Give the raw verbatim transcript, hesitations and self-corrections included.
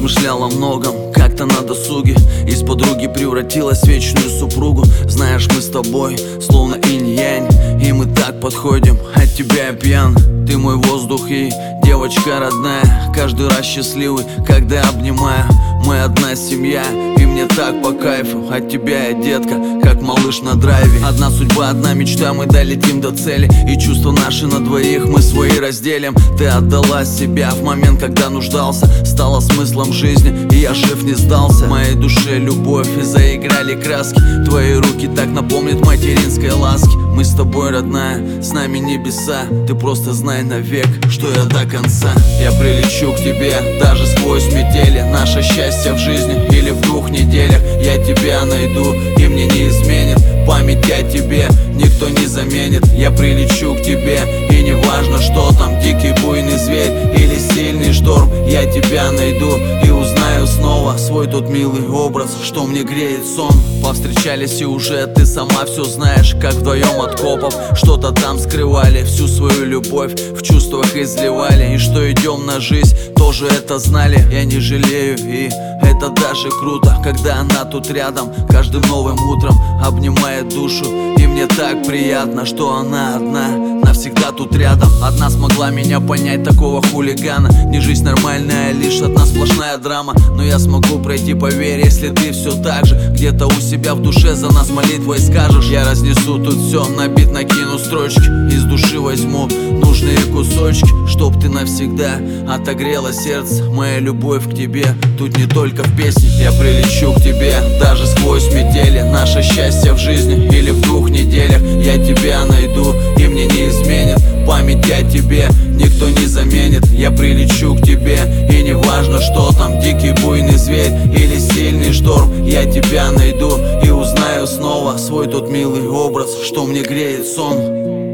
размышлял о многом, как-то на досуге. Из подруги превратилась в вечную супругу. Знаешь, мы с тобой словно инь-янь, и мы так подходим, от тебя я пьян. Ты мой воздух и девочка родная, каждый раз счастливый, когда обнимаю. Мы одна семья, и мне так по кайфу. От тебя я, детка, как малыш на драйве. Одна судьба, одна мечта, мы долетим до цели. И чувства наши на двоих мы свои разделим. Ты отдала себя в момент, когда нуждался, стала смыслом жизни, и я жив не сдался. В моей душе любовь, и заиграли краски. Твои руки так напомнят материнской ласки. Мы с тобой, родная, с нами небеса. Ты просто знай навек, что я до конца. Я прилечу к тебе, даже сквозь метели. Наше счастье в жизни или в двух неделях. Я тебя найду, и мне не изменит память о тебе, никто не заменит. Я прилечу к тебе, и не важно, что там, дикий буйный зверь или сильный шторм. Я тебя найду и узнаю снова свой тот милый образ, что мне греет сон. Повстречались, и уже ты сама все знаешь, как вдвоем от копов что-то там скрывали, всю свою любовь в чувствах изливали. И что идем на жизнь, тоже это знали. Я не жалею, и это даже круто, когда она тут рядом, каждым новым утром обнимает душу. И мне так приятно, что она одна, навсегда тут рядом. Одна смогла меня понять, такого хулигана. Не жизнь нормальная, лишь одна сплошная драма. Но я смогу пройти, поверь, если ты все так же где-то у себя в душе за нас молитвой скажешь. Я разнесу тут все, на бит накину строчки, из души возьму нужные кусочки, чтоб ты навсегда отогрела сердце. Моя любовь к тебе тут не только в песне. Я прилечу к тебе, даже сквозь метели. Наше счастье в жизни или в двух неделях. Я тебя найду, и мне не изменит память о тебе, никто не заменит. Я прилечу к тебе, и не важно, что там, дикий буйный зверь или сильный шторм. Я тебя найду и узнаю снова свой тот милый образ, что мне греет сон.